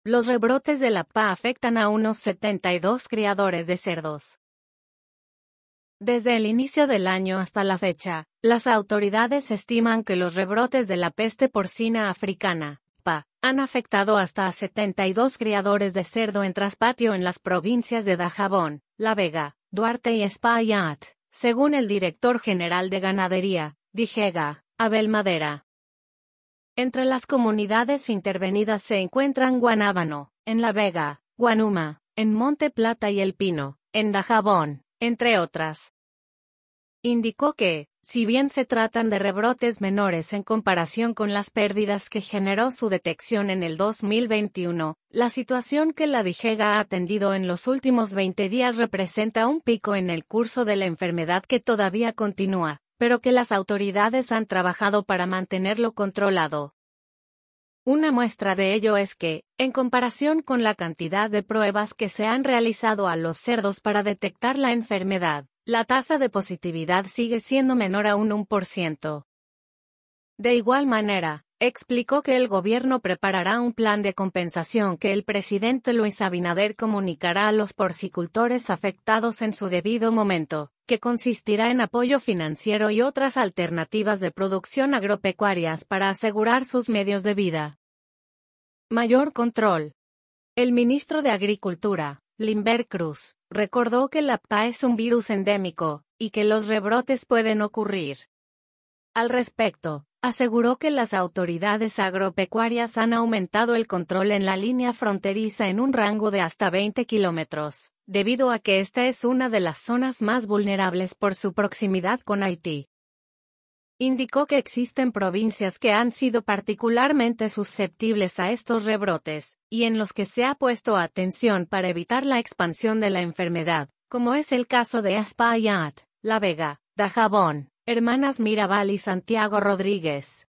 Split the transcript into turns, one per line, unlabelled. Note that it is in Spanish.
Los rebrotes de la PA afectan a unos 72 criadores de cerdos. Desde el inicio del año hasta la fecha, las autoridades estiman que los rebrotes de la peste porcina africana, PA, han afectado hasta a 72 criadores de cerdo en traspatio en las provincias de Dajabón, La Vega, Duarte y Espaillat, según el director general de Ganadería, DIGEGA, Abel Madera. Entre las comunidades intervenidas se encuentran Guanábano, en La Vega, Guanuma, en Monte Plata y El Pino, en Dajabón, entre otras. Indicó que, si bien se tratan de rebrotes menores en comparación con las pérdidas que generó su detección en el 2021, la situación que la DIGEGA ha atendido en los últimos 20 días representa un pico en el curso de la enfermedad que todavía continúa, pero que las autoridades han trabajado para mantenerlo controlado. Una muestra de ello es que, en comparación con la cantidad de pruebas que se han realizado a los cerdos para detectar la enfermedad, la tasa de positividad sigue siendo menor a un 1%. De igual manera, explicó que el gobierno preparará un plan de compensación que el presidente Luis Abinader comunicará a los porcicultores afectados en su debido momento, que consistirá en apoyo financiero y otras alternativas de producción agropecuarias para asegurar sus medios de vida. Mayor control. El ministro de Agricultura, Limber Cruz, recordó que la PA es un virus endémico, y que los rebrotes pueden ocurrir. Al respecto, aseguró que las autoridades agropecuarias han aumentado el control en la línea fronteriza en un rango de hasta 20 kilómetros, debido a que esta es una de las zonas más vulnerables por su proximidad con Haití. Indicó que existen provincias que han sido particularmente susceptibles a estos rebrotes, y en los que se ha puesto atención para evitar la expansión de la enfermedad, como es el caso de Espaillat, La Vega, Dajabón, Hermanas Mirabal y Santiago Rodríguez.